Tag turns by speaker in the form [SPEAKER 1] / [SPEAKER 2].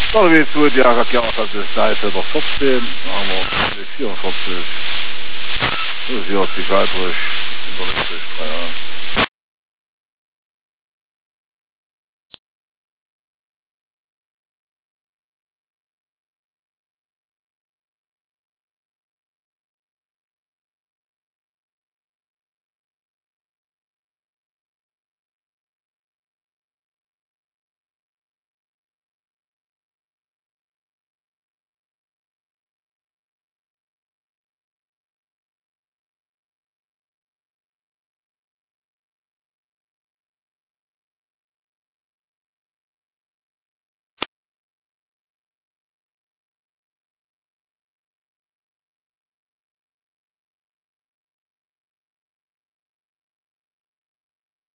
[SPEAKER 1] So, wie zu, die Rakiata ist Seite über 14, haben wir 44, das ist 40 weiter, 50,